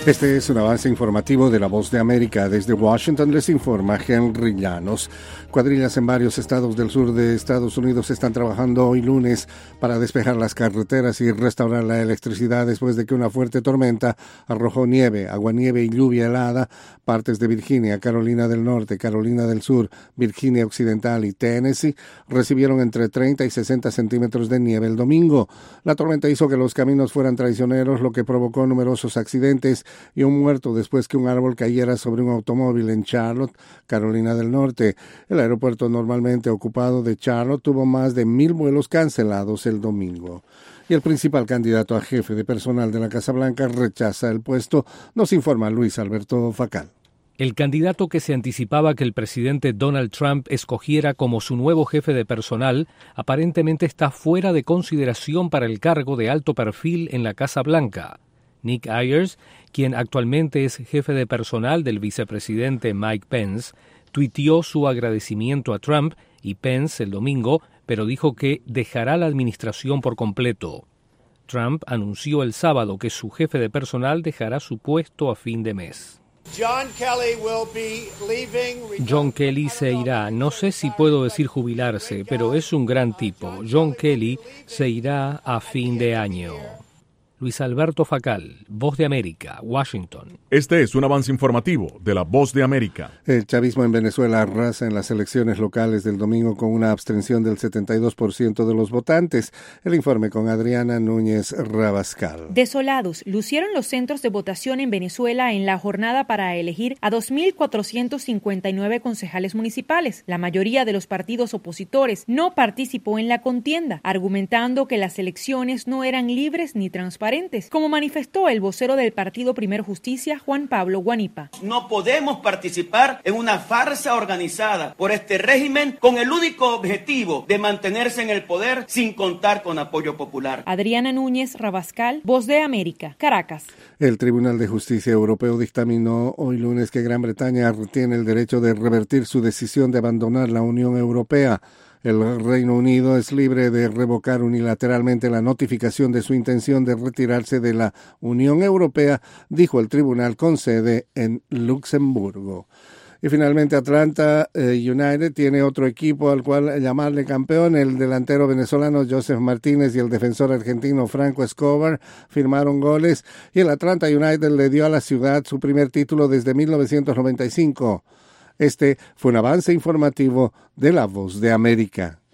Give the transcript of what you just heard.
Este es un avance informativo de La Voz de América. Desde Washington les informa Henry Llanos. Cuadrillas en varios estados del sur de Estados Unidos están trabajando hoy lunes para despejar las carreteras y restaurar la electricidad después de que una fuerte tormenta arrojó nieve, aguanieve y lluvia helada. Partes de Virginia, Carolina del Norte, Carolina del Sur, Virginia Occidental y Tennessee recibieron entre 30 y 60 centímetros de nieve el domingo. La tormenta hizo que los caminos fueran traicioneros, lo que provocó numerosos accidentes y un muerto después que un árbol cayera sobre un automóvil en Charlotte, Carolina del Norte. El aeropuerto normalmente ocupado de Charlotte tuvo más de 1,000 vuelos cancelados el domingo. Y el principal candidato a jefe de personal de la Casa Blanca rechaza el puesto, nos informa Luis Alberto Facal. El candidato que se anticipaba que el presidente Donald Trump escogiera como su nuevo jefe de personal aparentemente está fuera de consideración para el cargo de alto perfil en la Casa Blanca. Nick Ayers, quien actualmente es jefe de personal del vicepresidente Mike Pence, tuiteó su agradecimiento a Trump y Pence el domingo, pero dijo que dejará la administración por completo. Trump anunció el sábado que su jefe de personal dejará su puesto a fin de mes. John Kelly se irá, no sé si puedo decir jubilarse, pero es un gran tipo. John Kelly se irá a fin de año. Luis Alberto Facal, Voz de América, Washington. Este es un avance informativo de La Voz de América. El chavismo en Venezuela arrasa en las elecciones locales del domingo con una abstención del 72% de los votantes. El informe con Adriana Núñez Rabascal. Desolados lucieron los centros de votación en Venezuela en la jornada para elegir a 2.459 concejales municipales. La mayoría de los partidos opositores no participó en la contienda, argumentando que las elecciones no eran libres ni transparentes, como manifestó el vocero del partido Primer Justicia, Juan Pablo Guanipa. No podemos participar en una farsa organizada por este régimen con el único objetivo de mantenerse en el poder sin contar con apoyo popular. Adriana Núñez Rabascal, Voz de América, Caracas. El Tribunal de Justicia Europeo dictaminó hoy lunes que Gran Bretaña retiene el derecho de revertir su decisión de abandonar la Unión Europea. El Reino Unido es libre de revocar unilateralmente la notificación de su intención de retirarse de la Unión Europea, dijo el tribunal con sede en Luxemburgo. Y finalmente Atlanta United tiene otro equipo al cual llamarle campeón. El delantero venezolano Joseph Martínez y el defensor argentino Franco Escobar firmaron goles y el Atlanta United le dio a la ciudad su primer título desde 1995. Este fue un avance informativo de La Voz de América.